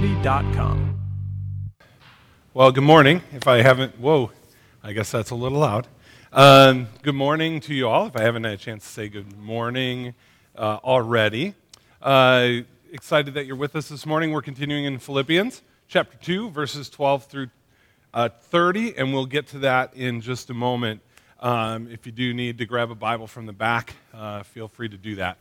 www.lifepetaluma.com. Well, good morning. If I haven't, I guess that's a little loud. Good morning to you all. If I haven't had a chance to say good morning already. Excited that you're with us this morning. We're continuing in Philippians chapter 2, verses 12 through 30, and we'll get to that in just a moment. If you do need to grab a Bible from the back, feel free to do that.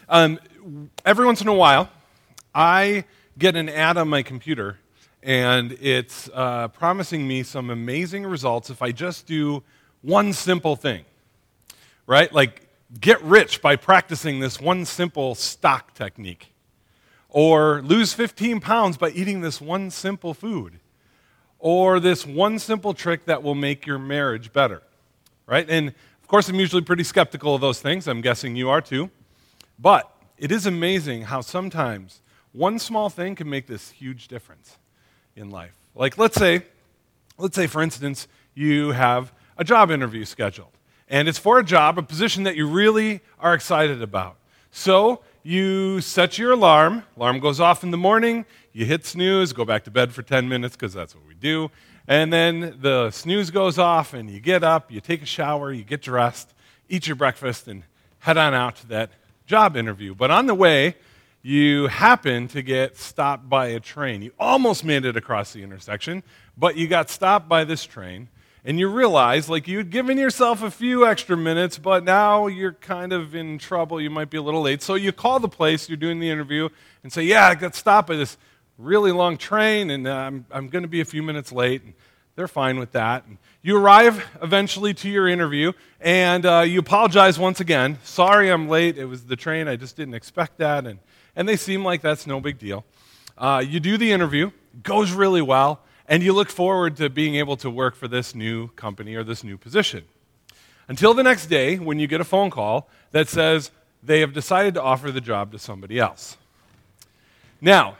Every once in a while, I get an ad on my computer, and it's promising me some amazing results if I just do one simple thing, right? Like, get rich by practicing this one simple stock technique, or lose 15 pounds by eating this one simple food, or this one simple trick that will make your marriage better, right? And, of course, I'm usually pretty skeptical of those things. I'm guessing you are too. But it is amazing how sometimes one small thing can make this huge difference in life. Like, let's say, for instance, you have a job interview scheduled, and it's for a position that you really are excited about. So you set your alarm goes off in the morning, you hit snooze, go back to bed for 10 minutes, because that's what we do, and then the snooze goes off, and you get up, you take a shower, you get dressed, eat your breakfast, and head on out to that job interview. But on the way, you happen to get stopped by a train. You almost made it across the intersection, but you got stopped by this train, and you realize, like, you'd given yourself a few extra minutes, but now you're kind of in trouble. You might be a little late. So you call the place you're doing the interview and say, I got stopped by this really long train, and I'm going to be a few minutes late. And they're fine with that. And you arrive eventually to your interview, and you apologize once again. Sorry I'm late. It was the train. I just didn't expect that. And they seem like that's no big deal. You do the interview. It goes really well. And you look forward to being able to work for this new company or this new position. Until the next day, when you get a phone call that says they have decided to offer the job to somebody else. Now,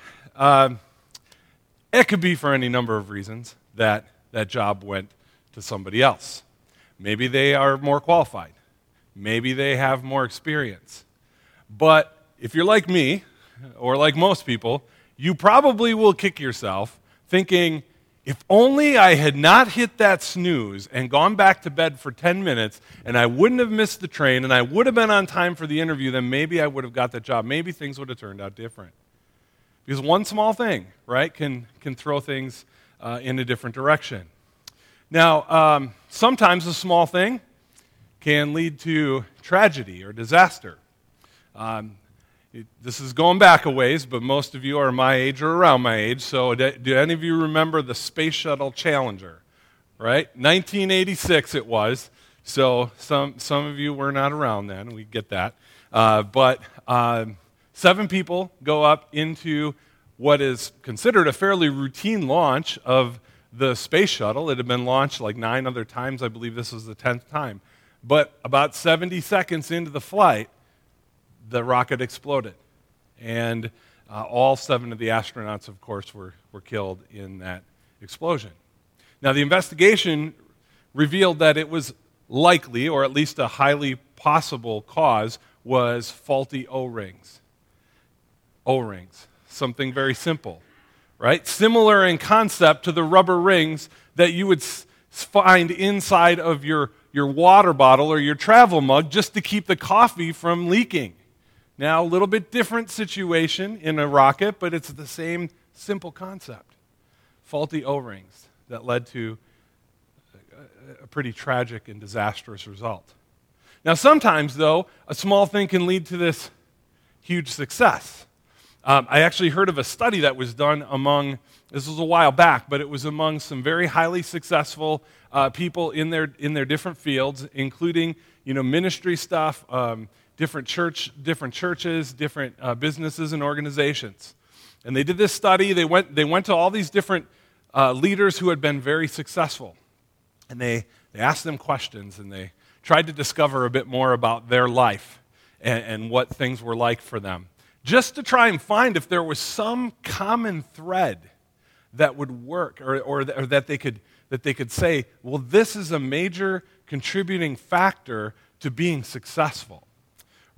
it could be for any number of reasons that that job went to somebody else. Maybe they are more qualified. Maybe they have more experience. But if you're like me, or like most people, you probably will kick yourself thinking, if only I had not hit that snooze and gone back to bed for 10 minutes, and I wouldn't have missed the train, and I would have been on time for the interview, then maybe I would have got that job. Maybe things would have turned out different. Because one small thing, right, can throw things in a different direction. Now, sometimes a small thing can lead to tragedy or disaster. This is going back a ways, but most of you are my age or around my age, so do any of you remember the Space Shuttle Challenger, right? 1986 it was, so some of you were not around then, we get that. But 7 people go up into what is considered a fairly routine launch of the space shuttle. It had been launched like 9 other times. I believe this was the 10th time. But about 70 seconds into the flight, the rocket exploded. And all 7 of the astronauts, of course, were killed in that explosion. Now, the investigation revealed that it was likely, or at least a highly possible cause, was faulty O-rings. O-rings, something very simple, right? Similar in concept to the rubber rings that you would find inside of your water bottle or your travel mug just to keep the coffee from leaking. Now, a little bit different situation in a rocket, but it's the same simple concept. Faulty O-rings that led to a pretty tragic and disastrous result. Now, sometimes, though, a small thing can lead to this huge success. I actually heard of a study that was done this was a while back, but it was among some very highly successful people in their different fields, including ministry stuff, different churches, different businesses and organizations. And they did this study. They went to all these different leaders who had been very successful. And they asked them questions, and they tried to discover a bit more about their life and what things were like for them, just to try and find if there was some common thread that would work, or that they could say, well, this is a major contributing factor to being successful.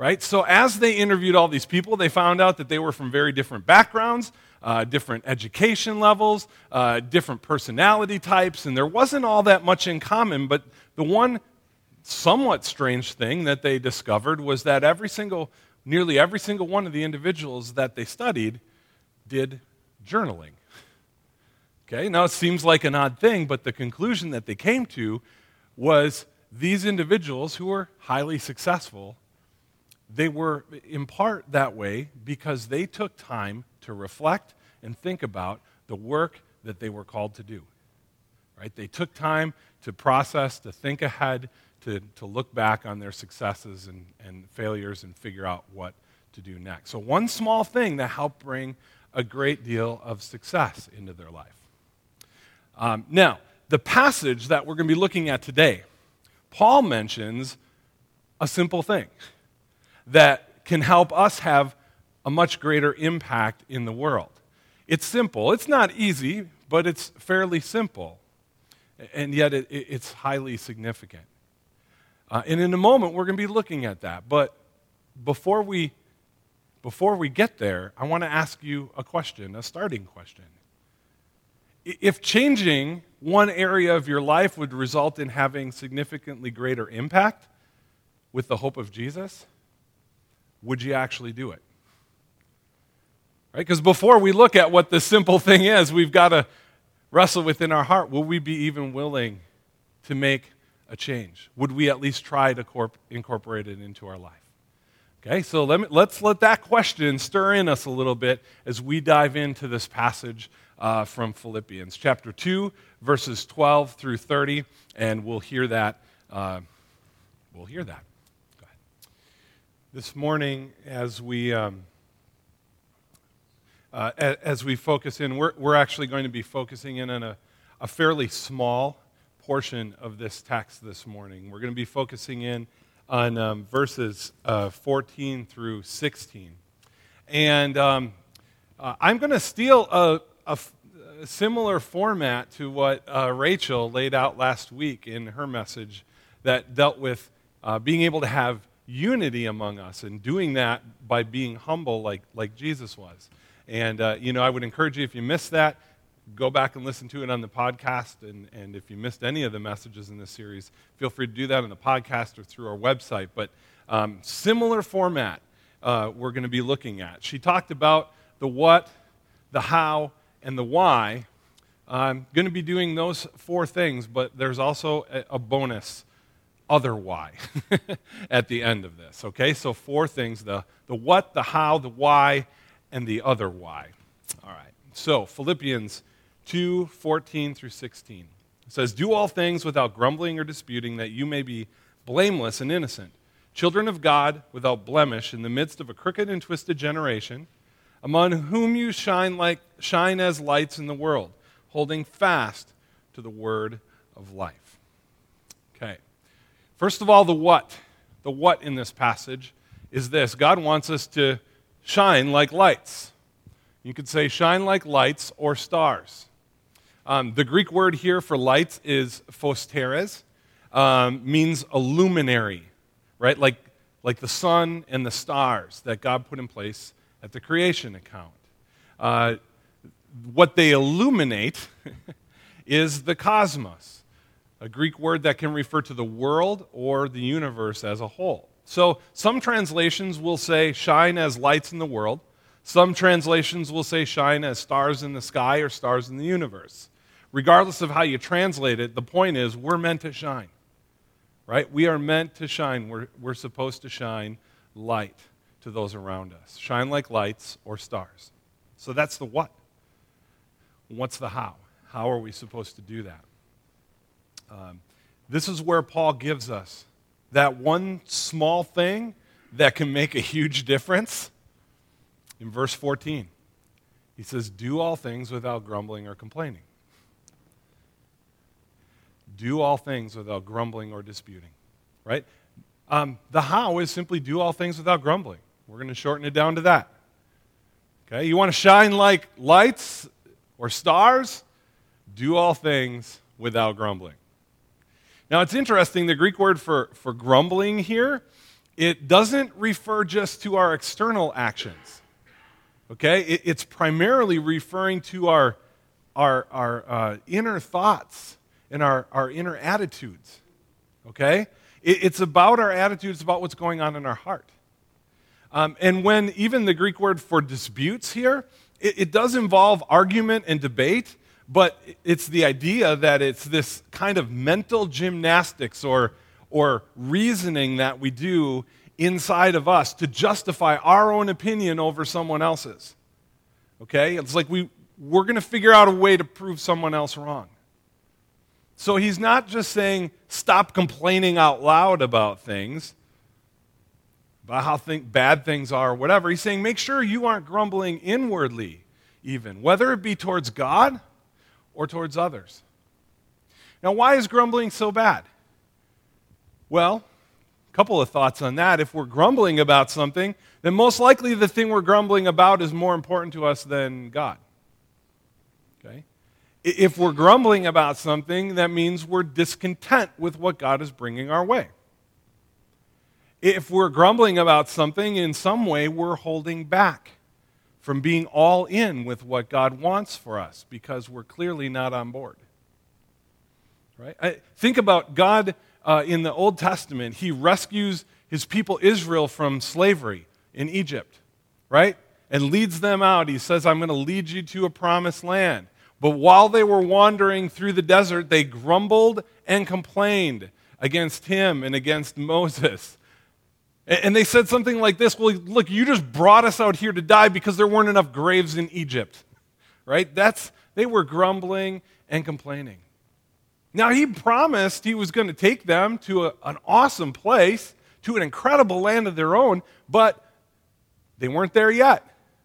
right? So as they interviewed all these people, they found out that they were from very different backgrounds, different education levels, different personality types, and there wasn't all that much in common. But the one somewhat strange thing that they discovered was that nearly every single one of the individuals that they studied did journaling. Okay, now it seems like an odd thing, but the conclusion that they came to was these individuals who were highly successful, they were in part that way because they took time to reflect and think about the work that they were called to do. Right? They took time to process, to think ahead, to look back on their successes and failures and figure out what to do next. So one small thing that helped bring a great deal of success into their life. Now, the passage that we're going to be looking at today, Paul mentions a simple thing that can help us have a much greater impact in the world. It's simple. It's not easy, but it's fairly simple. And yet it's highly significant. And in a moment, we're going to be looking at that. But before we get there, I want to ask you a question, a starting question. If changing one area of your life would result in having significantly greater impact with the hope of Jesus, would you actually do it? Right? Because before we look at what the simple thing is, we've got to wrestle within our heart. Will we be even willing to make a change? Would we at least try to incorporate it into our life? Okay, so let's let that question stir in us a little bit as we dive into this passage from Philippians, chapter 2, verses 12 through 30, and we'll hear that. Go ahead. This morning, as we focus in, we're actually going to be focusing in on a fairly small portion of this text this morning. We're going to be focusing in on verses 14 through 16. And I'm going to steal a similar format to what Rachel laid out last week in her message that dealt with being able to have unity among us and doing that by being humble like Jesus was. And, I would encourage you, if you missed that, go back and listen to it on the podcast. And if you missed any of the messages in this series, feel free to do that on the podcast or through our website. But similar format we're going to be looking at. She talked about the what, the how, and the why. I'm going to be doing those four things, but there's also a bonus other why at the end of this. Okay, so four things, the what, the how, the why, and the other why. All right, so Philippians 2, 14 through 16. It says, "Do all things without grumbling or disputing, that you may be blameless and innocent, children of God without blemish in the midst of a crooked and twisted generation, among whom you shine as lights in the world, holding fast to the word of life." Okay. First of all, the what. The what in this passage is this. God wants us to shine like lights. You could say shine like lights or stars. The Greek word here for lights is phosteres, means a luminary, right? Like the sun and the stars that God put in place at the creation account. What they illuminate is the cosmos, a Greek word that can refer to the world or the universe as a whole. So some translations will say shine as lights in the world. Some translations will say shine as stars in the sky or stars in the universe. Regardless of how you translate it, the point is we're meant to shine, right? We are meant to shine. We're supposed to shine light to those around us. Shine like lights or stars. So that's the what. What's the how? How are we supposed to do that? This is where Paul gives us that one small thing that can make a huge difference. In verse 14, he says, "Do all things without grumbling or complaining." Do all things without grumbling or disputing, right? The how is simply do all things without grumbling. We're going to shorten it down to that. Okay, you want to shine like lights or stars? Do all things without grumbling. Now, it's interesting, the Greek word for grumbling here it doesn't refer just to our external actions. Okay? It's primarily referring to our inner thoughts and our inner attitudes. Okay? It's about our attitudes, about what's going on in our heart. And when even the Greek word for disputes here, it does involve argument and debate, but it's the idea that it's this kind of mental gymnastics or reasoning that we do inside of us to justify our own opinion over someone else's. Okay? It's like we're going to figure out a way to prove someone else wrong. So he's not just saying, stop complaining out loud about things, about how bad things are or whatever. He's saying, make sure you aren't grumbling inwardly even, whether it be towards God or towards others. Now, why is grumbling so bad? Well, a couple of thoughts on that. If we're grumbling about something, then most likely the thing we're grumbling about is more important to us than God. Okay? If we're grumbling about something, that means we're discontent with what God is bringing our way. If we're grumbling about something, in some way we're holding back from being all in with what God wants for us because we're clearly not on board. Right? Think about God in the Old Testament. He rescues his people Israel from slavery in Egypt, right? And leads them out. He says, I'm going to lead you to a promised land. But while they were wandering through the desert, they grumbled and complained against him and against Moses. And they said something like this, well, look, you just brought us out here to die because there weren't enough graves in Egypt. Right? They were grumbling and complaining. Now, he promised he was going to take them to an awesome place, to an incredible land of their own, but they weren't there yet.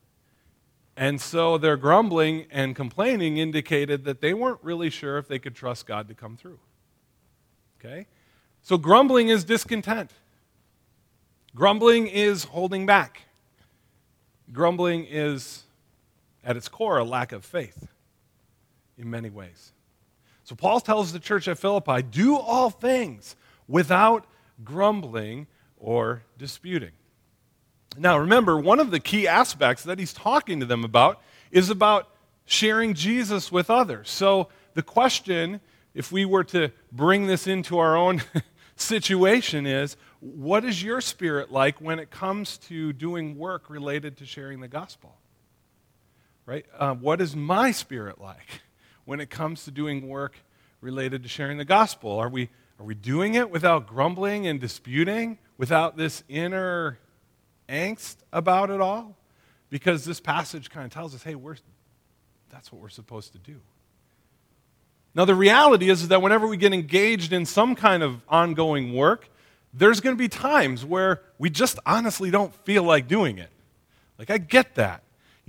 And so their grumbling and complaining indicated that they weren't really sure if they could trust God to come through. Okay? So grumbling is discontent. Grumbling is holding back. Grumbling is, at its core, a lack of faith in many ways. So Paul tells the church at Philippi, do all things without grumbling or disputing. Now remember, one of the key aspects that he's talking to them about is about sharing Jesus with others. So the question, if we were to bring this into our own situation, is what is your spirit like when it comes to doing work related to sharing the gospel? Right? What is my spirit like when it comes to doing work related to sharing the gospel? Are we doing it without grumbling and disputing, without this inner angst about it all? Because this passage kind of tells us, hey, that's what we're supposed to do. Now, the reality is that whenever we get engaged in some kind of ongoing work, there's going to be times where we just honestly don't feel like doing it. Like, I get that.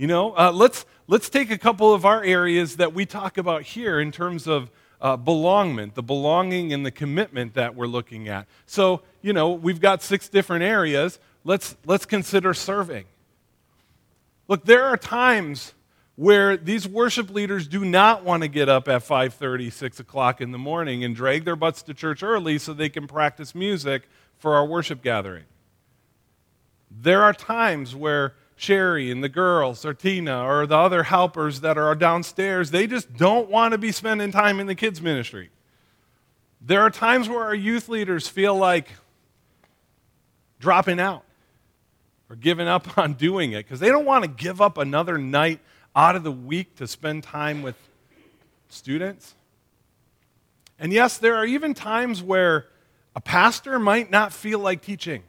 Let's take a couple of our areas that we talk about here in terms of belongment, the belonging and the commitment that we're looking at. So, we've got 6 different areas. Let's consider serving. Look, there are times where these worship leaders do not want to get up at 5:30, 6 o'clock in the morning and drag their butts to church early so they can practice music for our worship gathering. There are times where Sherry and the girls, or Tina, or the other helpers that are downstairs, they just don't want to be spending time in the kids' ministry. There are times where our youth leaders feel like dropping out or giving up on doing it because they don't want to give up another night out of the week to spend time with students. And yes, there are even times where a pastor might not feel like teaching.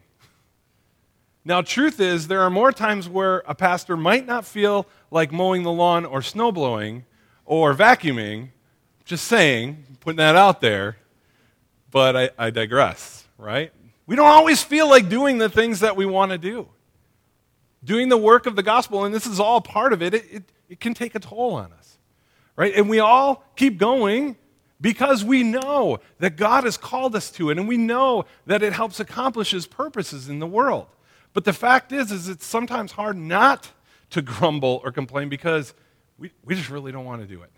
Now, truth is, there are more times where a pastor might not feel like mowing the lawn or snow blowing or vacuuming. Just saying, putting that out there, but I digress, right? We don't always feel like doing the things that we want to do. Doing the work of the gospel, and this is all part of it, it can take a toll on us, right? And we all keep going because we know that God has called us to it, and we know that it helps accomplish His purposes in the world. But the fact is it's sometimes hard not to grumble or complain because we just really don't want to do it.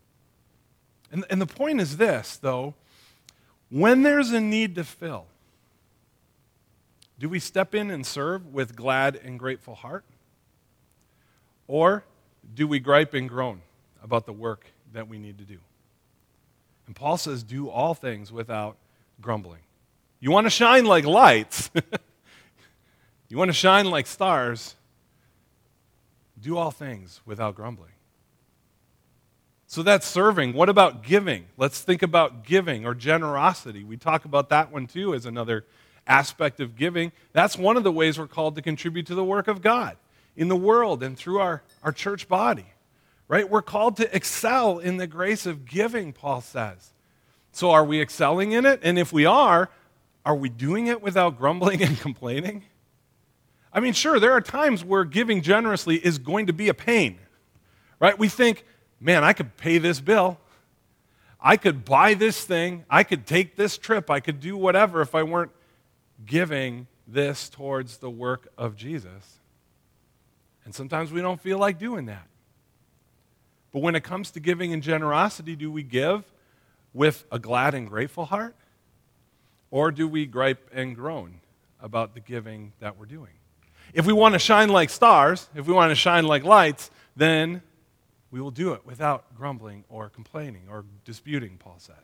And the point is this, though, when there's a need to fill, Do we step in and serve with glad and grateful heart? Or do we gripe and groan about the work that we need to do? And Paul says, do all things without grumbling. You want to shine like lights. You want to shine like stars. Do all things without grumbling. So that's serving. What about giving? Let's think about giving or generosity. We talk about that one too as another aspect of giving. That's one of the ways we're called to contribute to the work of God in the world and through our church body. Right? We're called to excel in the grace of giving, Paul says. So are we excelling in it? And if we are we doing it without grumbling and complaining? I mean, sure, there are times where giving generously is going to be a pain. Right? We think, man, I could pay this bill. I could buy this thing. I could take this trip. I could do whatever if I weren't giving this towards the work of Jesus. And sometimes we don't feel like doing that. But when it comes to giving and generosity, do we give with a glad and grateful heart? Or do we gripe and groan about the giving that we're doing? If we want to shine like stars, if we want to shine like lights, then we will do it without grumbling or complaining or disputing, Paul says.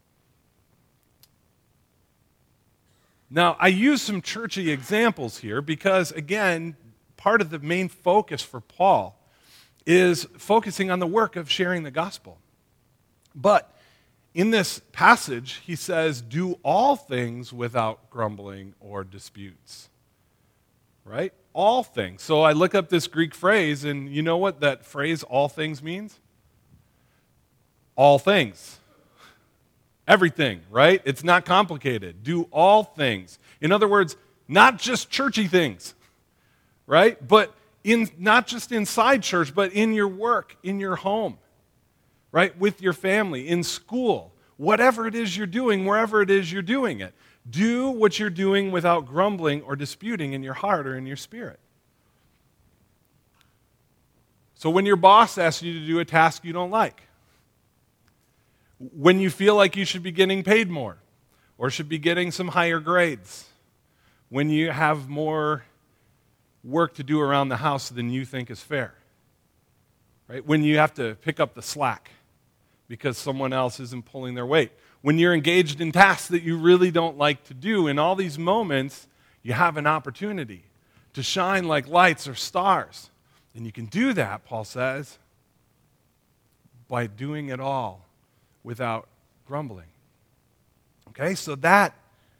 Now, I use some churchy examples here because, again, part of the main focus for Paul is focusing on the work of sharing the gospel. But in this passage, he says, do all things without grumbling or disputes. Right? All things. So I look up this Greek phrase, and you know what that phrase, all things, means? All things. Everything, right? It's not complicated. Do all things. In other words, not just churchy things, right? But not just inside church, but in your work, in your home, right? With your family, in school, whatever it is you're doing, wherever it is you're doing it. Do what you're doing without grumbling or disputing in your heart or in your spirit. So when your boss asks you to do a task you don't like, when you feel like you should be getting paid more or should be getting some higher grades, when you have more work to do around the house than you think is fair, right? When you have to pick up the slack because someone else isn't pulling their weight, when you're engaged in tasks that you really don't like to do, in all these moments, you have an opportunity to shine like lights or stars. And you can do that, Paul says, by doing it all without grumbling. Okay, so that's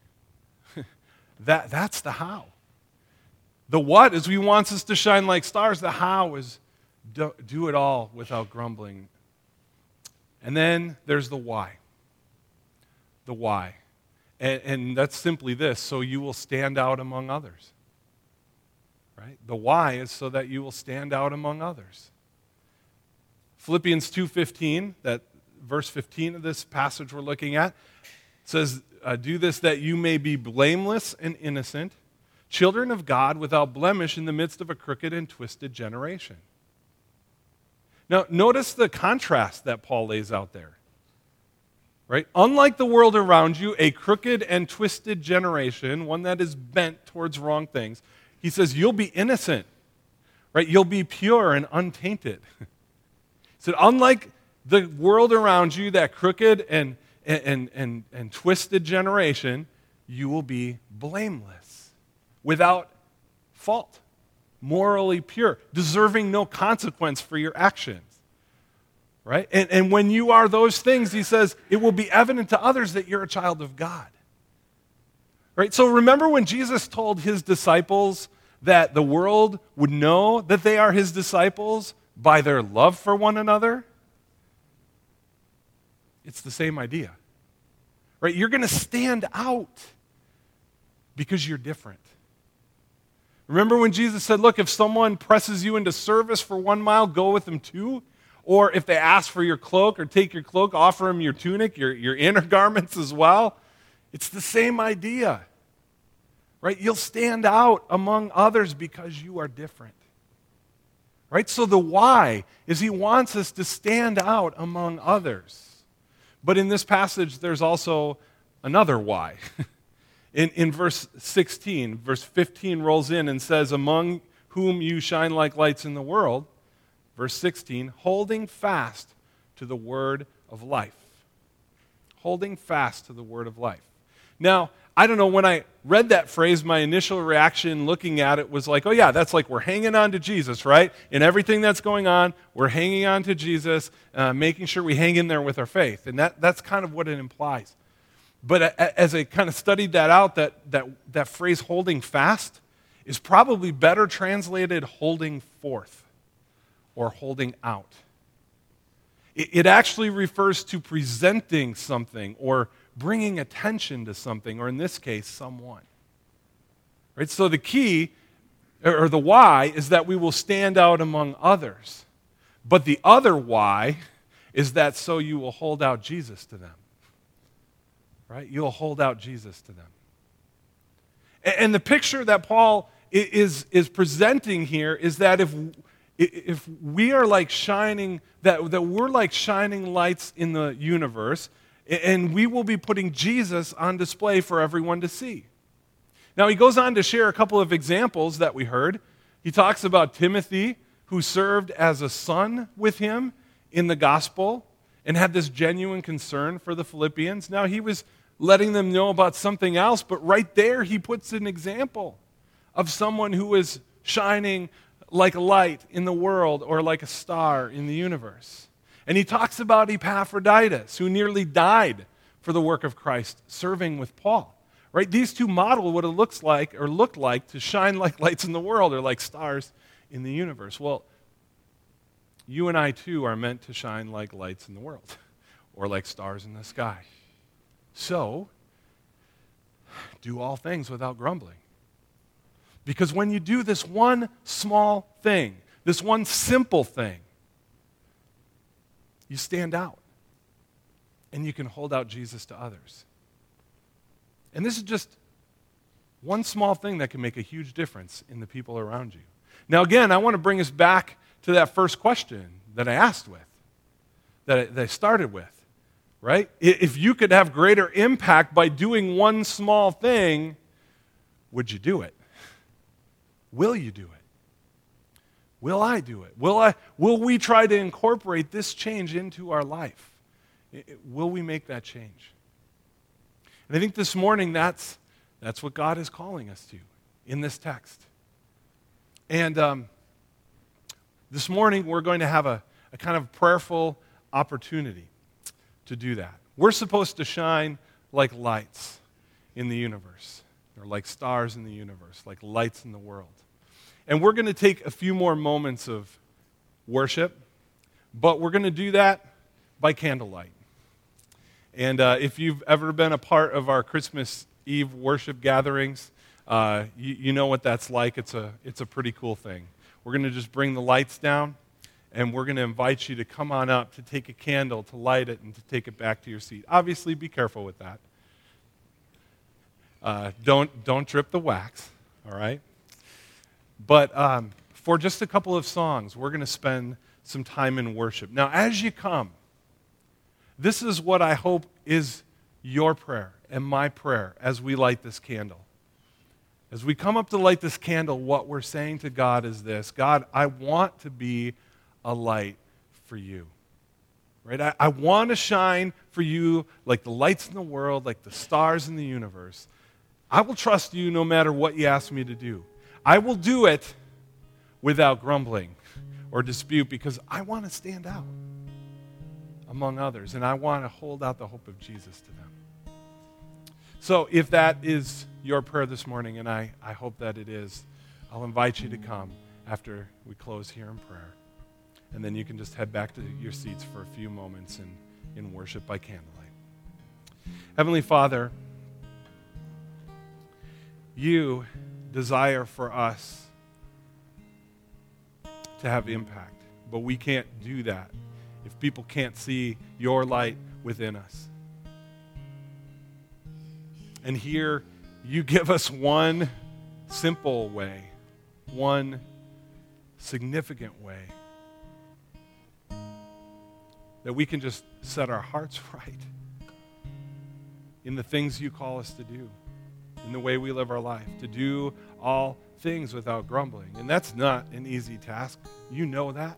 the how. The what is he wants us to shine like stars. The how is do it all without grumbling. And then there's the why. The why. And that's simply this, so you will stand out among others. Right? The why is so that you will stand out among others. Philippians 2:15, that verse 15 of this passage we're looking at, says, do this that you may be blameless and innocent, children of God without blemish in the midst of a crooked and twisted generation. Now, notice the contrast that Paul lays out there. Right? Unlike the world around you, a crooked and twisted generation, one that is bent towards wrong things, he says, you'll be innocent. Right? You'll be pure and untainted. He said, unlike the world around you, that crooked and twisted generation, you will be blameless, without fault, morally pure, deserving no consequence for your actions. Right? And when you are those things, he says, it will be evident to others that you're a child of God. Right? So remember when Jesus told his disciples that the world would know that they are his disciples by their love for one another? It's the same idea. Right? You're going to stand out because you're different. Remember when Jesus said, look, if someone presses you into service for 1 mile, go with them 2? Or if they ask for your cloak or take your cloak, offer them your tunic, your inner garments as well. It's the same idea. Right? You'll stand out among others because you are different. Right? So the why is he wants us to stand out among others. But in this passage, there's also another why. In verse 16, verse 15 rolls in and says, among whom you shine like lights in the world, verse 16, holding fast to the word of life. Holding fast to the word of life. Now, I don't know, when I read that phrase, my initial reaction looking at it was like, oh yeah, that's like we're hanging on to Jesus, right? In everything that's going on, we're hanging on to Jesus, making sure we hang in there with our faith. And that's kind of what it implies. But as I kind of studied that out, that phrase holding fast is probably better translated holding forth or holding out. It actually refers to presenting something or bringing attention to something, or in this case, someone. Right? So the key, or the why, is that we will stand out among others. But the other why is that so you will hold out Jesus to them. Right? You'll hold out Jesus to them. And the picture that Paul is presenting here is that if we are like shining, that we're like shining lights in the universe, and we will be putting Jesus on display for everyone to see. Now, he goes on to share a couple of examples that we heard. He talks about Timothy, who served as a son with him in the gospel and had this genuine concern for the Philippians. Now, he was letting them know about something else, but right there he puts an example of someone who is shining like a light in the world or like a star in the universe. And he talks about Epaphroditus, who nearly died for the work of Christ, serving with Paul. Right? These two model what it looks like or look like to shine like lights in the world or like stars in the universe. Well, you and I too are meant to shine like lights in the world or like stars in the sky. So, do all things without grumbling. Because when you do this one small thing, this one simple thing, you stand out. And you can hold out Jesus to others. And this is just one small thing that can make a huge difference in the people around you. Now again, I want to bring us back to that first question that I asked with, that I started with, right? If you could have greater impact by doing one small thing, would you do it? Will you do it? Will I do it? Will we try to incorporate this change into our life? Will we make that change? And I think this morning that's what God is calling us to in this text. And this morning we're going to have a kind of prayerful opportunity to do that. We're supposed to shine like lights in the universe, or like stars in the universe, like lights in the world. And we're going to take a few more moments of worship, but we're going to do that by candlelight. And if you've ever been a part of our Christmas Eve worship gatherings, you know what that's like. It's a pretty cool thing. We're going to just bring the lights down, and we're going to invite you to come on up, to take a candle, to light it, and to take it back to your seat. Obviously, be careful with that. Don't drip the wax, all right? But for just a couple of songs, we're going to spend some time in worship. Now, as you come, this is what I hope is your prayer and my prayer as we light this candle. As we come up to light this candle, what we're saying to God is this: God, I want to be a light for you. Right? I want to shine for you like the lights in the world, like the stars in the universe. I will trust you no matter what you ask me to do. I will do it without grumbling or dispute because I want to stand out among others, and I want to hold out the hope of Jesus to them. So if that is your prayer this morning, and I hope that it is, I'll invite you to come after we close here in prayer. And then you can just head back to your seats for a few moments in worship by candlelight. Heavenly Father, you desire for us to have impact, but we can't do that if people can't see your light within us. And here you give us one simple way, one significant way that we can just set our hearts right in the things you call us to do. in the way we live our life, to do all things without grumbling. And that's not an easy task. You know that.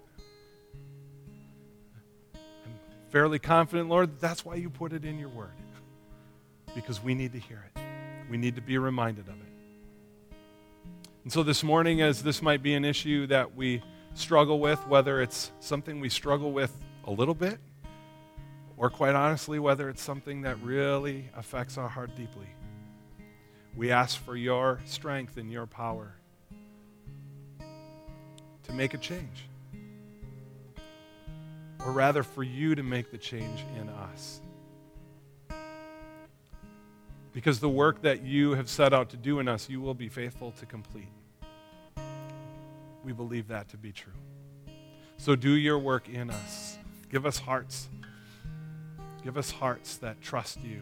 I'm fairly confident, Lord, that's why you put it in your word. Because we need to hear it. We need to be reminded of it. And so this morning, as this might be an issue that we struggle with, whether it's something we struggle with a little bit, or quite honestly, whether it's something that really affects our heart deeply, we ask for your strength and your power to make a change. Or rather, for you to make the change in us. Because the work that you have set out to do in us, you will be faithful to complete. We believe that to be true. So do your work in us. Give us hearts. Give us hearts that trust you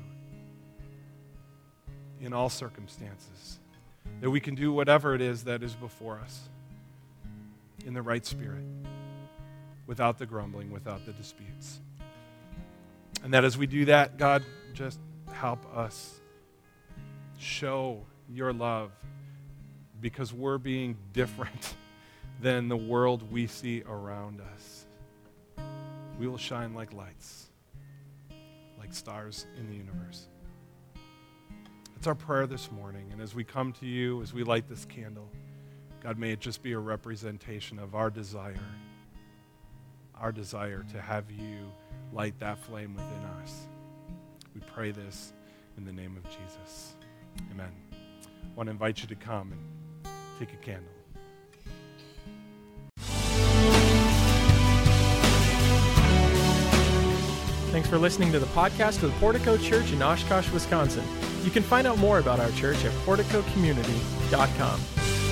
in all circumstances. That we can do whatever it is that is before us in the right spirit, without the grumbling, without the disputes. And that as we do that, God, just help us show your love, because we're being different than the world we see around us. We will shine like lights, like stars in the universe. It's our prayer this morning, and as we come to you, as we light this candle, God, may it just be a representation of our desire to have you light that flame within us. We pray this in the name of Jesus. Amen. I want to invite you to come and take a candle. Thanks for listening to the podcast of the Portico Church in Oshkosh, Wisconsin. You can find out more about our church at porticocommunity.com.